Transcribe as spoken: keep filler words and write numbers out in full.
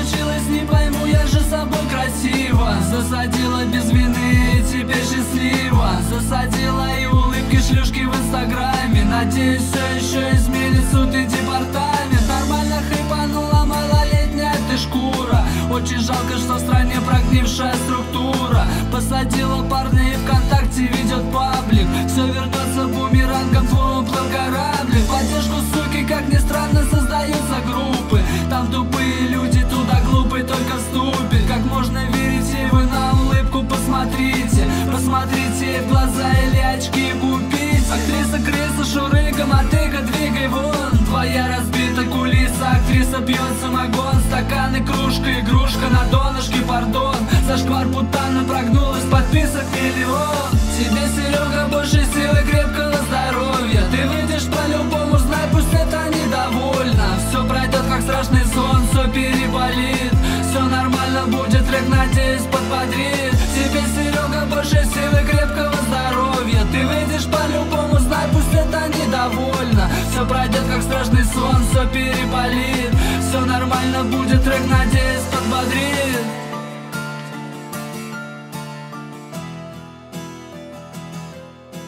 случилось, не пойму, я же с собой красиво. Засадила без вины, теперь счастлива. Засадила и улыбки шлюшки в инстаграме. Надеюсь, все еще изменит суд и департамент. Нормально хайпанула малолетняя ты шкура. Очень жалко, что в стране прогнившая структура. Посадила парня и ВКонтакте ведет паблик. Все вернется бумерангом, твой уплыл кораблик. В поддержку суки, как ни странно, создаются группы. Там тупые люди, туда глупый только вступит. Как можно верить ей, вы на улыбку посмотрите. Посмотрите ей в глаза или очки купить. Актриса крыса, шурыга, мотыга, двигай вон. Твоя разбита кулиса, актриса пьет самогон. Стакан и кружка, игрушка на донышке, пардон. Зашквар путана прогнулась, подписок миллион. Тебе, Серега, больше силы, крепкого здоровья. Ты выйдешь по-любому, знай, пусть это недовольно. Все пройдет, как страшный сон, все переболит. Все нормально будет, трек, надеюсь, подбодрит. Тебе, Серега, больше силы, крепкого здоровья. Ты выйдешь по-любому, знай, пусть это недовольно. Все пройдет, как страшный сон, все переболит. Все нормально будет, трек, надеюсь, подбодрит.